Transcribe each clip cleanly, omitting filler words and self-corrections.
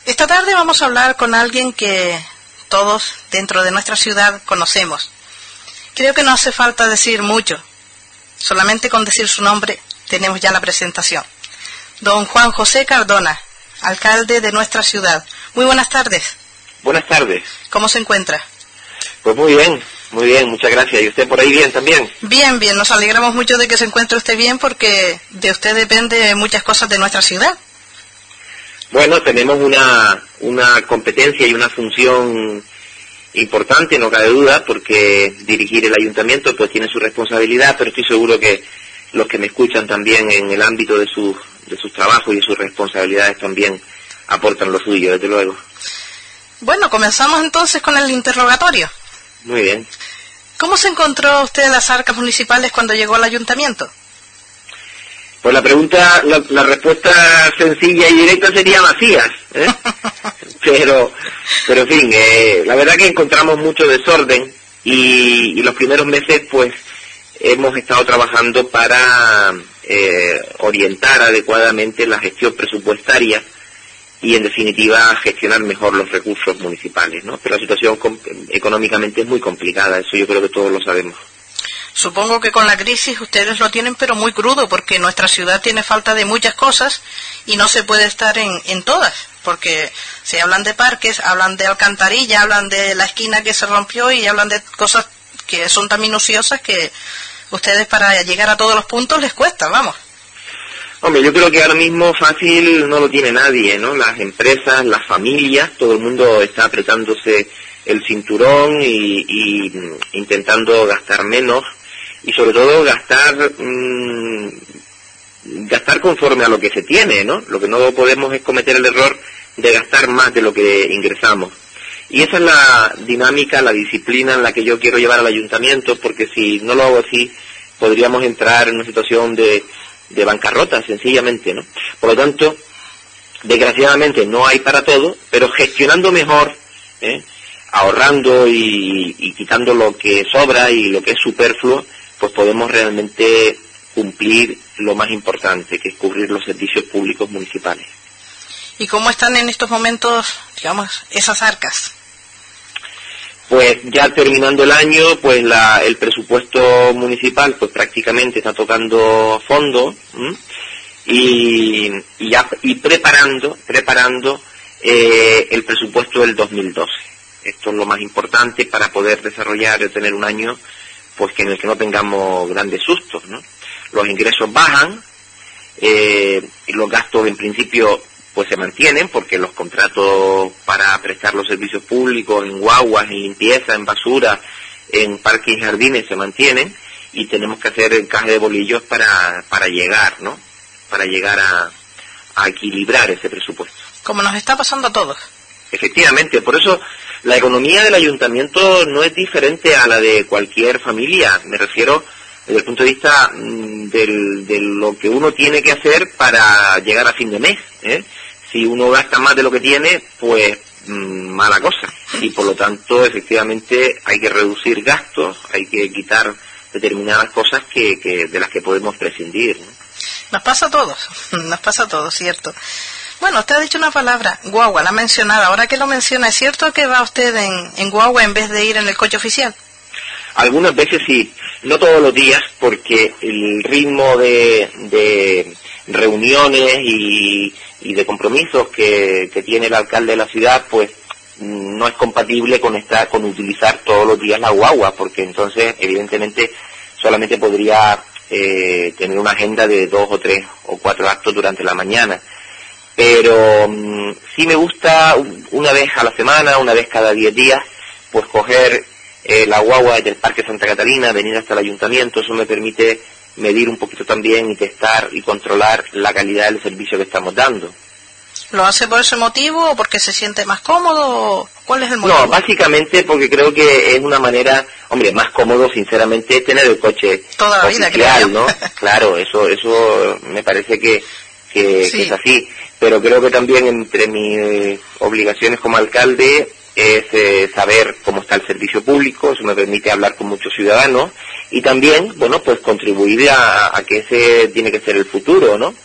Esta tarde vamos a hablar con alguien que todos dentro de nuestra ciudad conocemos. Creo que no hace falta decir mucho, solamente con decir su nombre tenemos ya la presentación. Don Juan José Cardona, alcalde de nuestra ciudad. Muy buenas tardes. Buenas tardes. ¿Cómo se encuentra? Pues muy bien, muchas gracias. ¿Y usted por ahí bien también? Bien, nos alegramos mucho de que se encuentre usted bien porque de usted depende muchas cosas de nuestra ciudad. Bueno, tenemos una competencia y una función importante, no cabe duda, porque dirigir el ayuntamiento pues tiene su responsabilidad, pero estoy seguro que los que me escuchan también en el ámbito de sus trabajos y de sus responsabilidades también aportan lo suyo, desde luego. Bueno, comenzamos entonces con el interrogatorio. Muy bien. ¿Cómo se encontró usted las arcas municipales cuando llegó al ayuntamiento? Pues la respuesta sencilla y directa sería vacías, ¿eh? pero en fin, la verdad que encontramos mucho desorden y los primeros meses pues hemos estado trabajando para orientar adecuadamente la gestión presupuestaria y en definitiva gestionar mejor los recursos municipales, ¿no? Pero la situación económicamente es muy complicada, eso yo creo que todos lo sabemos. Supongo que con la crisis ustedes lo tienen pero muy crudo, porque nuestra ciudad tiene falta de muchas cosas y no se puede estar en todas, porque se hablan de parques, hablan de alcantarilla, hablan de la esquina que se rompió y hablan de cosas que son tan minuciosas que ustedes para llegar a todos los puntos les cuesta, vamos. Hombre, yo creo que ahora mismo fácil no lo tiene nadie, ¿no? Las empresas, las familias, todo el mundo está apretándose el cinturón y intentando gastar menos y sobre todo gastar conforme a lo que se tiene, ¿no? Lo que no podemos es cometer el error de gastar más de lo que ingresamos. Y esa es la dinámica, la disciplina en la que yo quiero llevar al ayuntamiento, porque si no lo hago así, podríamos entrar en una situación de bancarrota, sencillamente, ¿no? Por lo tanto, desgraciadamente no hay para todo, pero gestionando mejor, ahorrando y quitando lo que sobra y lo que es superfluo, pues podemos realmente cumplir lo más importante, que es cubrir los servicios públicos municipales. ¿Y cómo están en estos momentos, digamos, esas arcas? Pues ya terminando el año, pues el presupuesto municipal pues prácticamente está tocando fondo y preparando el presupuesto del 2012. Esto es lo más importante para poder desarrollar y tener un año pues que en el que no tengamos grandes sustos, ¿no? Los ingresos bajan, y los gastos en principio pues se mantienen porque los contratos para prestar los servicios públicos en guaguas, en limpieza, en basura, en parques y jardines se mantienen y tenemos que hacer encaje de bolillos para llegar, ¿no? Para llegar a equilibrar ese presupuesto. Como nos está pasando a todos. Efectivamente, por eso la economía del ayuntamiento no es diferente a la de cualquier familia. Me refiero desde el punto de vista de lo que uno tiene que hacer para llegar a fin de mes, ¿eh? Si uno gasta más de lo que tiene, pues mala cosa. Y por lo tanto, efectivamente, hay que reducir gastos, hay que quitar determinadas cosas de las que podemos prescindir, ¿no? Nos pasa a todos, ¿cierto? Bueno, usted ha dicho una palabra, guagua, la ha mencionado. Ahora que lo menciona, ¿es cierto que va usted en guagua en vez de ir en el coche oficial? Algunas veces sí, no todos los días, porque el ritmo de reuniones y de compromisos que tiene el alcalde de la ciudad, pues no es compatible con utilizar todos los días la guagua, porque entonces evidentemente solamente podría tener una agenda de 2 o 3 o 4 actos durante la mañana. Pero sí me gusta una vez a la semana, una vez cada 10 días, pues coger la guagua del Parque Santa Catalina, venir hasta el ayuntamiento. Eso me permite medir un poquito también y testar y controlar la calidad del servicio que estamos dando. ¿Lo hace por ese motivo o porque se siente más cómodo? ¿Cuál es el motivo? No, básicamente porque creo que es una manera, hombre, más cómodo, sinceramente, tener el coche toda la oficial, vida, creo yo. ¿no? Claro, eso me parece que sí, es así. Pero creo que también entre mis obligaciones como alcalde es saber cómo está el servicio público. Eso me permite hablar con muchos ciudadanos y también, bueno, pues contribuir a que ese tiene que ser el futuro, ¿no?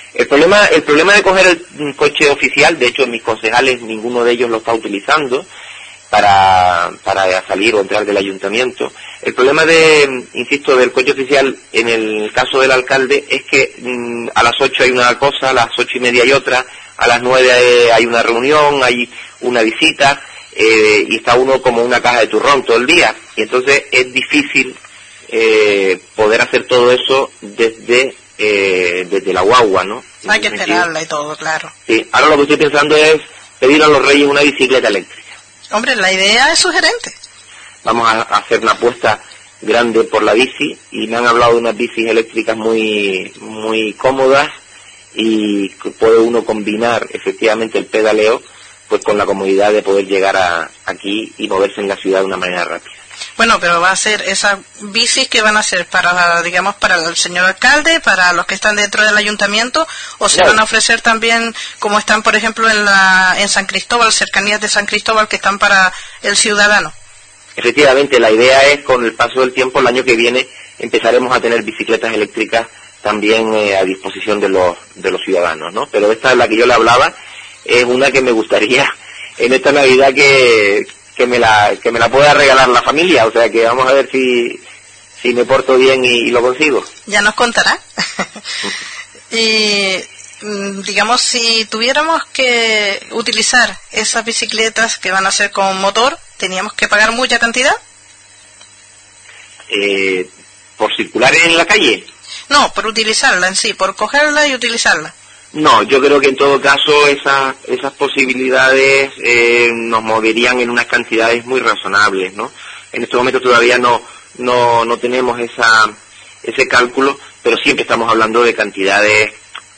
El problema de coger el coche oficial, de hecho mis concejales, ninguno de ellos lo está utilizando para salir o entrar del ayuntamiento. El problema insisto, del coche oficial en el caso del alcalde es que a las 8 hay una cosa, a las 8:30 hay otra, a las 9 hay una reunión, hay una visita, y está uno como una caja de turrón todo el día. Y entonces es difícil poder hacer todo eso desde la guagua, ¿no? Hay que esperarla y todo, claro. Sí, ahora lo que estoy pensando es pedir a los Reyes una bicicleta eléctrica. Hombre, la idea es sugerente. Vamos a hacer una apuesta grande por la bici, y me han hablado de unas bicis eléctricas muy muy cómodas, y puede uno combinar efectivamente el pedaleo pues con la comodidad de poder llegar aquí y moverse en la ciudad de una manera rápida. Bueno, pero va a ser esas bicis que van a ser para, digamos, para el señor alcalde, para los que están dentro del ayuntamiento, o se van a ofrecer también, como están, por ejemplo, en San Cristóbal, cercanías de San Cristóbal, que están para el ciudadano. Efectivamente, la idea es, con el paso del tiempo, el año que viene empezaremos a tener bicicletas eléctricas también a disposición de los ciudadanos, ¿no? Pero esta es la que yo le hablaba, es una que me gustaría en esta Navidad que me la pueda regalar la familia, o sea que vamos a ver si me porto bien y lo consigo. Ya nos contará. Y digamos, si tuviéramos que utilizar esas bicicletas que van a ser con motor, ¿teníamos que pagar mucha cantidad? ¿Por circular en la calle? No, por utilizarla en sí, por cogerla y utilizarla. No, yo creo que en todo caso esas posibilidades nos moverían en unas cantidades muy razonables, ¿no? En este momento todavía no tenemos ese cálculo, pero siempre estamos hablando de cantidades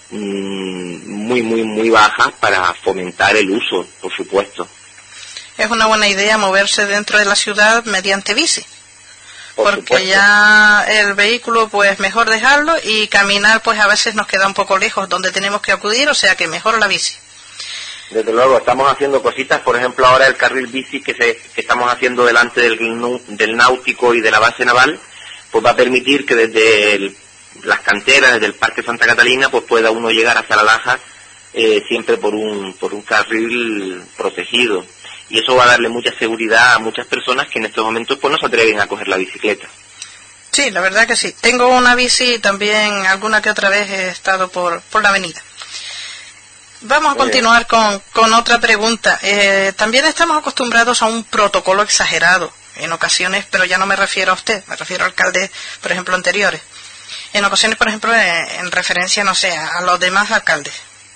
muy muy muy bajas para fomentar el uso, por supuesto. Es una buena idea moverse dentro de la ciudad mediante bici. Porque ya el vehículo, pues mejor dejarlo, y caminar, pues a veces nos queda un poco lejos donde tenemos que acudir, o sea que mejor la bici. Desde luego, estamos haciendo cositas, por ejemplo ahora el carril bici que estamos haciendo delante del náutico y de la base naval, pues va a permitir que desde las canteras, desde el Parque Santa Catalina, pues pueda uno llegar hacia La Laja siempre por un carril protegido. Y eso va a darle mucha seguridad a muchas personas que en estos momentos pues no se atreven a coger la bicicleta. Sí, la verdad que sí. Tengo una bici y también alguna que otra vez he estado por la avenida. Vamos a continuar con otra pregunta. También estamos acostumbrados a un protocolo exagerado en ocasiones, pero ya no me refiero a usted, me refiero a alcaldes, por ejemplo, anteriores. En ocasiones, por ejemplo, en referencia, no sé, a los demás alcaldes.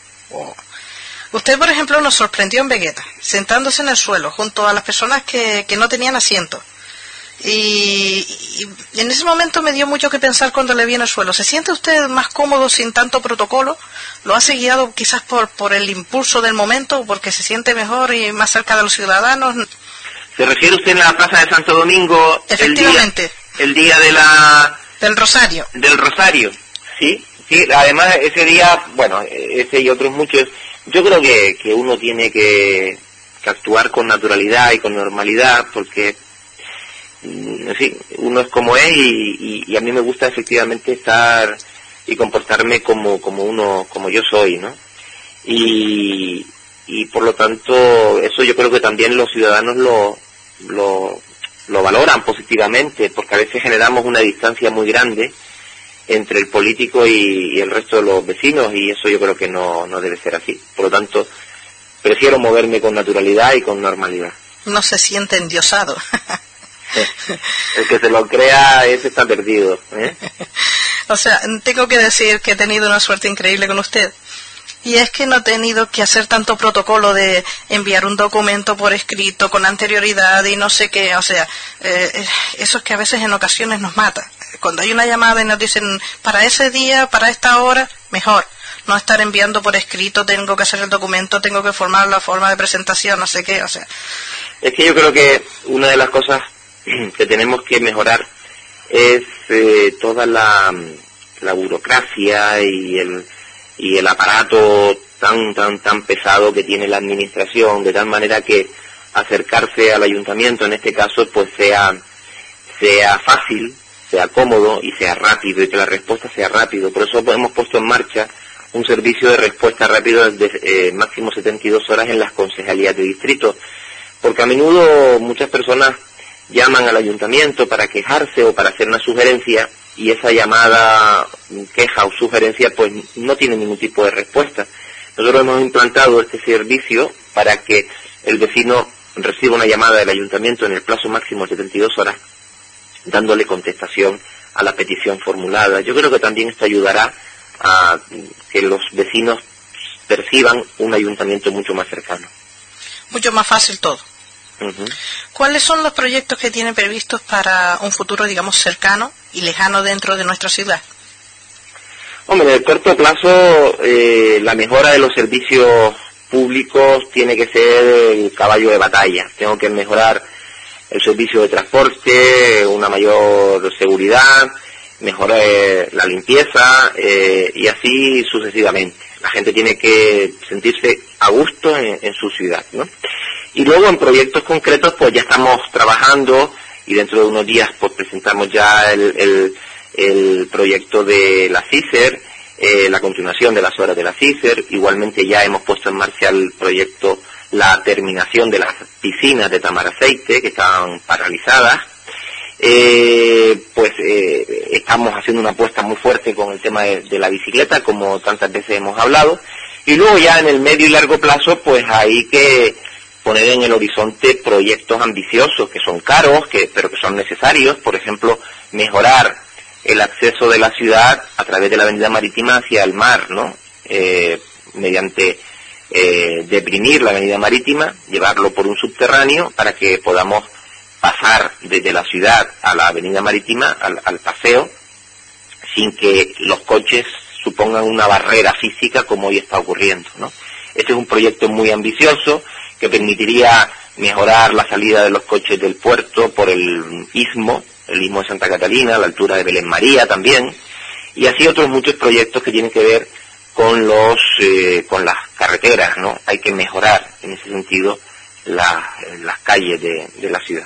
Usted, por ejemplo, nos sorprendió en Vegueta, sentándose en el suelo, junto a las personas que no tenían asiento. Y en ese momento me dio mucho que pensar cuando le vi en el suelo. ¿Se siente usted más cómodo sin tanto protocolo? ¿Lo hace guiado quizás por el impulso del momento, o porque se siente mejor y más cerca de los ciudadanos? ¿Se refiere usted en la Plaza de Santo Domingo? Efectivamente. El día del Rosario. Del Rosario, sí. Además, ese día, bueno, ese y otros muchos... Yo creo que uno tiene que actuar con naturalidad y con normalidad, porque en fin, uno es como es, y a mí me gusta efectivamente estar y comportarme como yo soy, ¿no? Y por lo tanto, eso yo creo que también los ciudadanos lo valoran positivamente, porque a veces generamos una distancia muy grande entre el político y el resto de los vecinos, y eso yo creo que no debe ser así. Por lo tanto, prefiero moverme con naturalidad y con normalidad. No se siente endiosado. El que se lo crea, ese está perdido, ¿eh? O sea, tengo que decir que he tenido una suerte increíble con usted. Y es que no he tenido que hacer tanto protocolo de enviar un documento por escrito con anterioridad y no sé qué. O sea, eso es que a veces en ocasiones nos mata. Cuando hay una llamada y nos dicen para ese día, para esta hora, mejor no estar enviando por escrito, tengo que hacer el documento, tengo que formar la forma de presentación, no sé qué. O sea, es que yo creo que una de las cosas que tenemos que mejorar es toda la burocracia y el aparato tan pesado que tiene la administración, de tal manera que acercarse al ayuntamiento en este caso pues sea fácil, sea cómodo y sea rápido, y que la respuesta sea rápido. Por eso hemos puesto en marcha un servicio de respuesta rápido de máximo 72 horas en las concejalías de distrito, porque a menudo muchas personas llaman al ayuntamiento para quejarse o para hacer una sugerencia, y esa llamada, queja o sugerencia pues no tiene ningún tipo de respuesta. Nosotros hemos implantado este servicio para que el vecino reciba una llamada del ayuntamiento en el plazo máximo de 72 horas, dándole contestación a la petición formulada. Yo creo que también esto ayudará a que los vecinos perciban un ayuntamiento mucho más cercano. Mucho más fácil todo. Uh-huh. ¿Cuáles son los proyectos que tienen previstos para un futuro, digamos, cercano y lejano dentro de nuestra ciudad? Hombre, en el corto plazo, la mejora de los servicios públicos tiene que ser el caballo de batalla. Tengo que mejorar el servicio de transporte, una mayor seguridad, mejorar la limpieza y así sucesivamente. La gente tiene que sentirse a gusto en su ciudad, ¿no? Y luego en proyectos concretos pues ya estamos trabajando, y dentro de unos días pues presentamos ya el proyecto de la CISER, la continuación de las obras de la CISER. Igualmente ya hemos puesto en marcha el proyecto, la terminación de las piscinas de Tamaraceite que estaban paralizadas. Estamos haciendo una apuesta muy fuerte con el tema de la bicicleta, como tantas veces hemos hablado. Y luego ya en el medio y largo plazo pues hay que poner en el horizonte proyectos ambiciosos que son caros, pero que son necesarios. Por ejemplo, mejorar el acceso de la ciudad a través de la avenida marítima hacia el mar, ¿no? Mediante deprimir la avenida marítima, llevarlo por un subterráneo para que podamos pasar desde la ciudad a la avenida marítima, al paseo, sin que los coches supongan una barrera física como hoy está ocurriendo, ¿no? Este es un proyecto muy ambicioso que permitiría mejorar la salida de los coches del puerto por el istmo de Santa Catalina, a la altura de Belén María también, y así otros muchos proyectos que tienen que ver con con las carreteras, ¿no? Hay que mejorar en ese sentido las calles de la ciudad.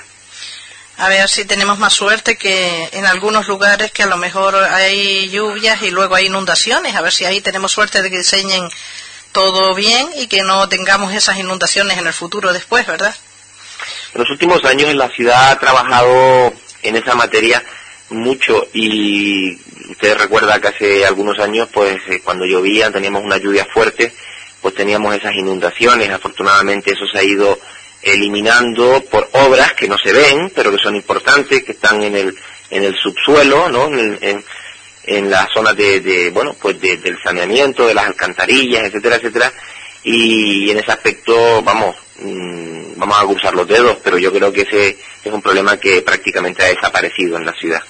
A ver si tenemos más suerte que en algunos lugares que a lo mejor hay lluvias y luego hay inundaciones, a ver si ahí tenemos suerte de que diseñen todo bien y que no tengamos esas inundaciones en el futuro después, ¿verdad? En los últimos años la ciudad ha trabajado en esa materia mucho, y usted recuerda que hace algunos años pues cuando llovía, teníamos una lluvia fuerte, pues teníamos esas inundaciones. Afortunadamente eso se ha ido eliminando por obras que no se ven, pero que son importantes, que están en el subsuelo, ¿no? En las zonas del saneamiento, de las alcantarillas, etcétera, etcétera, y en ese aspecto vamos a cruzar los dedos, pero yo creo que ese es un problema que prácticamente ha desaparecido en la ciudad.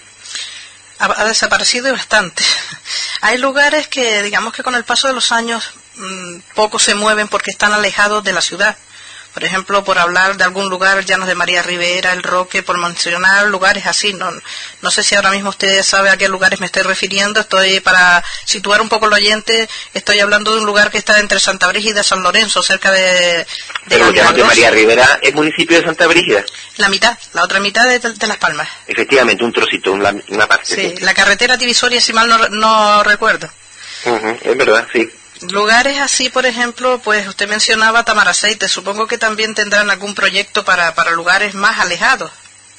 Ha desaparecido bastante. Hay lugares que, digamos que con el paso de los años, poco se mueven porque están alejados de la ciudad. Por ejemplo, por hablar de algún lugar, Llanos de María Rivera, El Roque, por mencionar lugares así. No sé si ahora mismo usted sabe a qué lugares me estoy refiriendo. Para situar un poco al oyente, estoy hablando de un lugar que está entre Santa Brígida y San Lorenzo, cerca de Pero Llanos de María Rivera es municipio de Santa Brígida. La mitad, la otra mitad de Las Palmas. Efectivamente, un trocito, una parte. Sí, la carretera divisoria, si mal no recuerdo. Es verdad, sí. Lugares así, por ejemplo, pues usted mencionaba Tamaraceite, supongo que también tendrán algún proyecto para lugares más alejados.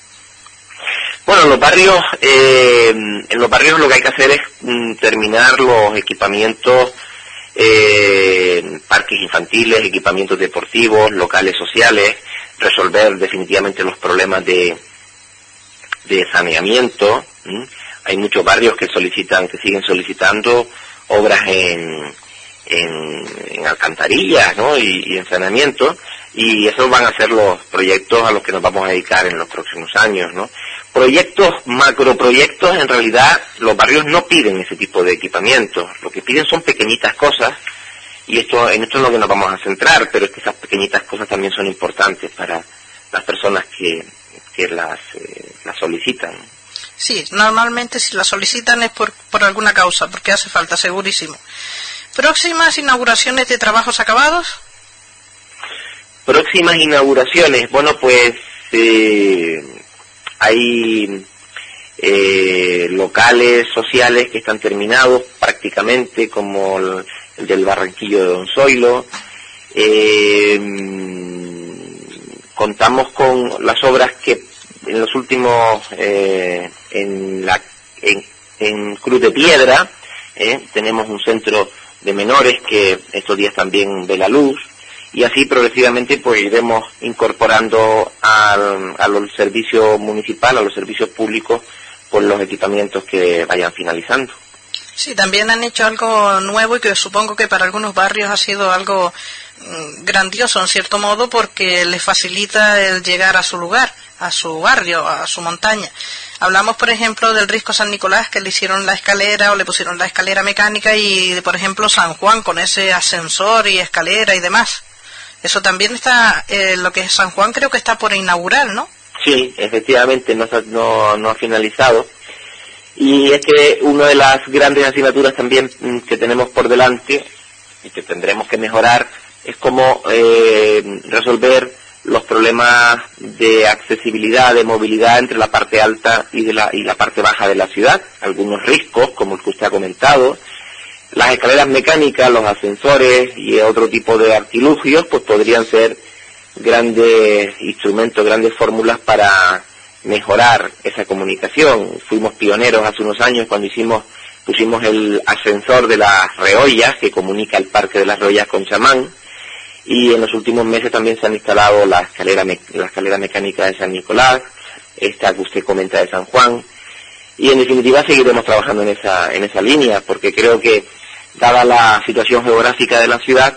Bueno, en los barrios lo que hay que hacer es terminar los equipamientos, parques infantiles, equipamientos deportivos, locales sociales, resolver definitivamente los problemas de saneamiento. Hay muchos barrios que siguen solicitando obras en alcantarillas, ¿no? y en saneamiento, y esos van a ser los proyectos a los que nos vamos a dedicar en los próximos años, ¿no? Macroproyectos, en realidad los barrios no piden ese tipo de equipamientos, lo que piden son pequeñitas cosas, y en esto es lo que nos vamos a centrar, pero es que esas pequeñitas cosas también son importantes para las personas que las solicitan. Sí, normalmente si las solicitan es por alguna causa, porque hace falta, segurísimo. ¿Próximas inauguraciones de trabajos acabados? Próximas inauguraciones, bueno, pues hay locales sociales que están terminados prácticamente, como el del Barranquillo de Don Zoilo. Contamos con las obras que en los últimos, en Cruz de Piedra, tenemos un centro de menores que estos días también ve la luz, y así progresivamente pues iremos incorporando al servicio municipal, a los servicios públicos, por los equipamientos que vayan finalizando. Sí, también han hecho algo nuevo y que supongo que para algunos barrios ha sido algo grandioso en cierto modo, porque les facilita el llegar a su lugar, a su barrio, a su montaña. Hablamos, por ejemplo, del Risco San Nicolás, que le hicieron la escalera o le pusieron la escalera mecánica, y por ejemplo San Juan con ese ascensor y escalera y demás. Eso también está, lo que es San Juan creo que está por inaugurar, ¿no? Sí, efectivamente, no ha finalizado. Y es que una de las grandes asignaturas también que tenemos por delante y que tendremos que mejorar es cómo resolver los problemas de accesibilidad, de movilidad entre la parte alta y la parte baja de la ciudad. Algunos riscos, como el que usted ha comentado, las escaleras mecánicas, los ascensores y otro tipo de artilugios, pues podrían ser grandes instrumentos, grandes fórmulas para mejorar esa comunicación. Fuimos pioneros hace unos años cuando pusimos el ascensor de las Reollas, que comunica el Parque de las Reollas con Chamán, y en los últimos meses también se han instalado la escalera mecánica de San Nicolás, esta que usted comenta de San Juan, y en definitiva seguiremos trabajando en esa línea, porque creo que, dada la situación geográfica de la ciudad,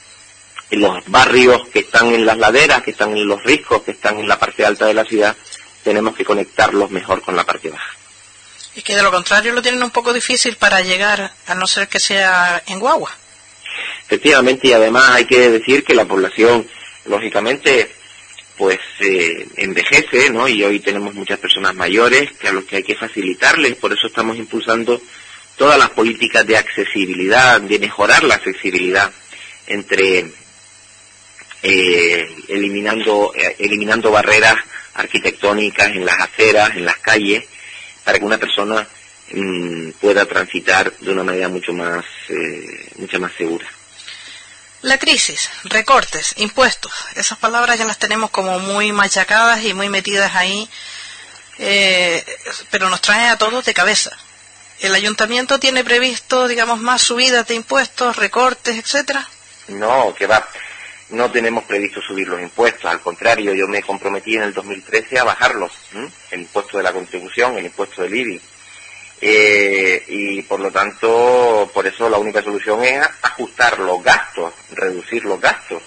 en los barrios que están en las laderas, que están en los riscos, que están en la parte alta de la ciudad, tenemos que conectarlos mejor con la parte baja. Y que de lo contrario lo tienen un poco difícil para llegar, a no ser que sea en guagua. Efectivamente, y además hay que decir que la población, lógicamente, pues envejece, ¿no? Y hoy tenemos muchas personas mayores a los que hay que facilitarles, por eso estamos impulsando todas las políticas de accesibilidad, de mejorar la accesibilidad entre eliminando barreras arquitectónicas en las aceras, en las calles, para que una persona pueda transitar de una manera mucho más segura. La crisis, recortes, impuestos, esas palabras ya las tenemos como muy machacadas y muy metidas ahí, pero nos traen a todos de cabeza. ¿El ayuntamiento tiene previsto, digamos, más subidas de impuestos, recortes, etcétera? No, que va. No tenemos previsto subir los impuestos, al contrario, yo me comprometí en el 2013 a bajarlos, el impuesto de la contribución, el impuesto del IBI, y por lo tanto, por eso la única solución es ajustar los gastos, reducir los gastos,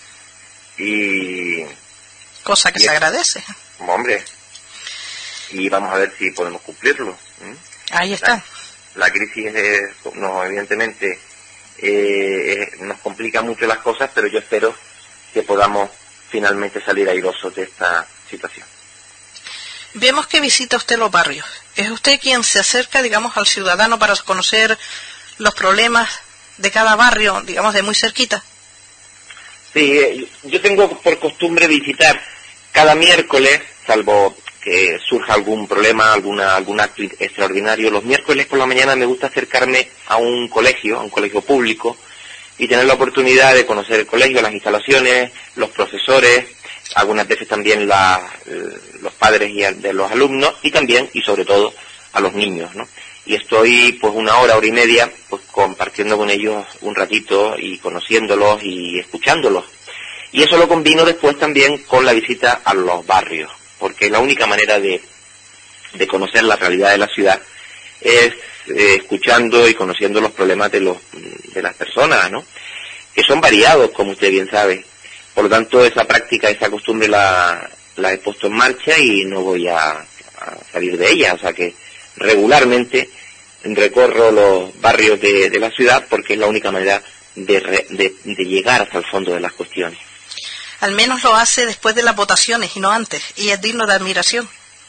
cosa que se agradece. Hombre, y vamos a ver si podemos cumplirlo. Ahí está. La crisis evidentemente nos complica mucho las cosas, pero yo espero que podamos finalmente salir airosos de esta situación. Vemos que visita usted los barrios. ¿Es usted quien se acerca, digamos, al ciudadano para conocer los problemas de cada barrio, digamos, de muy cerquita? Sí, yo tengo por costumbre visitar cada miércoles, salvo que surja algún problema, algún acto extraordinario. Los miércoles por la mañana me gusta acercarme a un colegio público, y tener la oportunidad de conocer el colegio, las instalaciones, los profesores, algunas veces también los padres de los alumnos, y también, y sobre todo, a los niños, ¿no? Y estoy pues una hora y media pues compartiendo con ellos un ratito y conociéndolos y escuchándolos. Y eso lo combino después también con la visita a los barrios, porque la única manera de conocer la realidad de la ciudad es escuchando y conociendo los problemas de las personas, ¿no? Que son variados, como usted bien sabe. Por lo tanto, esa práctica, esa costumbre la he puesto en marcha y no voy a salir de ella. O sea que regularmente recorro los barrios de la ciudad, porque es la única manera de llegar hasta el fondo de las cuestiones. Al menos lo hace después de las votaciones y no antes, y es digno de admiración.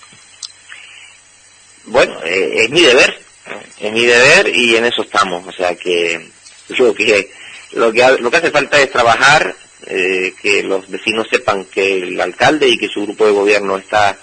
Bueno, es mi deber y en eso estamos. O sea que lo que hace falta es trabajar, que los vecinos sepan que el alcalde y que su grupo de gobierno está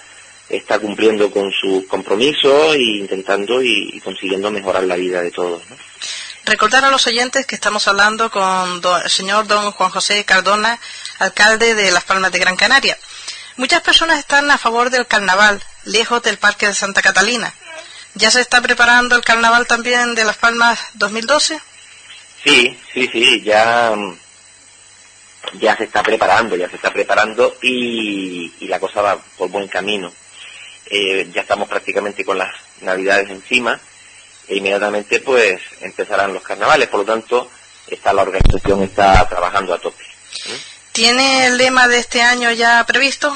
cumpliendo con sus compromisos e intentando y consiguiendo mejorar la vida de todos, ¿no? Recordar a los oyentes que estamos hablando con el señor don Juan José Cardona, alcalde de Las Palmas de Gran Canaria. Muchas personas están a favor del carnaval, lejos del Parque de Santa Catalina. ¿Ya se está preparando el carnaval también de Las Palmas 2012? Sí, ya se está preparando y la cosa va por buen camino. Ya estamos prácticamente con las Navidades encima e inmediatamente pues empezarán los carnavales, por lo tanto la organización está trabajando a tope. ¿Tiene el lema de este año ya previsto?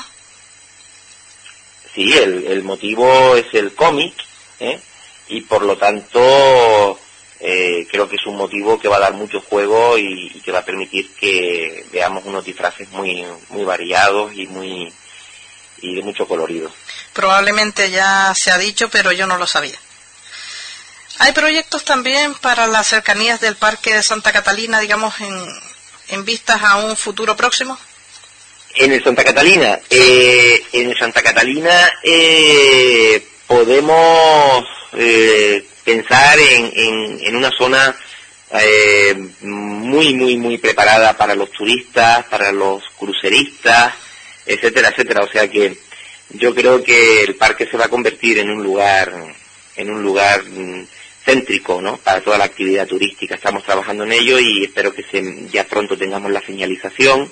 Sí, el motivo es el cómic, y por lo tanto creo que es un motivo que va a dar mucho juego y que va a permitir que veamos unos disfraces muy variados y de mucho colorido. Probablemente ya se ha dicho, pero yo no lo sabía. ¿Hay proyectos también para las cercanías del Parque de Santa Catalina, digamos, en vistas a un futuro próximo? En el Santa Catalina, podemos pensar en una zona muy preparada para los turistas, para los cruceristas, etcétera. O sea que yo creo que el parque se va a convertir en un lugar céntrico, ¿no?, para toda la actividad turística. Estamos trabajando en ello y espero que ya pronto tengamos la señalización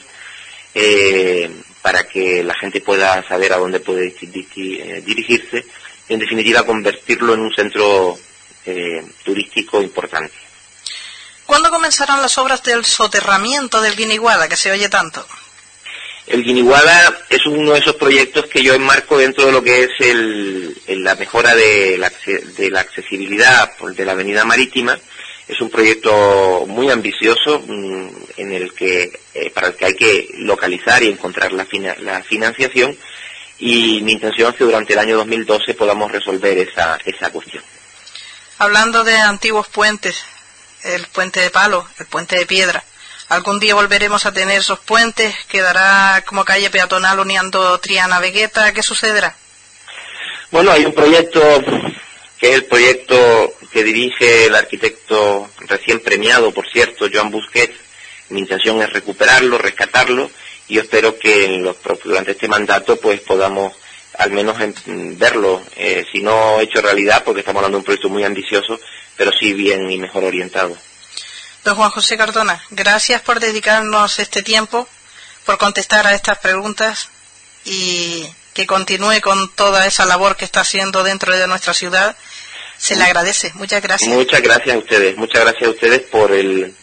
para que la gente pueda saber a dónde puede dirigirse. En definitiva, convertirlo en un centro turístico importante. ¿Cuándo comenzarán las obras del soterramiento del Guiniguada, que se oye tanto? El Guiniguada es uno de esos proyectos que yo enmarco dentro de lo que es la mejora de la accesibilidad de la avenida marítima. Es un proyecto muy ambicioso para el que hay que localizar y encontrar la financiación, y mi intención es que durante el año 2012 podamos resolver esa cuestión. Hablando de antiguos puentes, el puente de palo, el puente de piedra, ¿algún día volveremos a tener esos puentes? ¿Quedará como calle peatonal uniendo Triana-Vegueta? ¿Qué sucederá? Bueno, hay un proyecto que es el proyecto que dirige el arquitecto recién premiado, por cierto, Joan Busquets. Mi intención es recuperarlo, rescatarlo, y yo espero que durante este mandato pues podamos al menos verlo, si no hecho realidad, porque estamos hablando de un proyecto muy ambicioso, pero sí bien y mejor orientado. Don Juan José Cardona, gracias por dedicarnos este tiempo, por contestar a estas preguntas, y que continúe con toda esa labor que está haciendo dentro de nuestra ciudad. Se le agradece. Muchas gracias. Muchas gracias a ustedes por el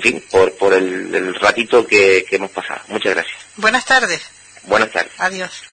ratito que hemos pasado. Muchas gracias. Buenas tardes. Buenas tardes. Adiós.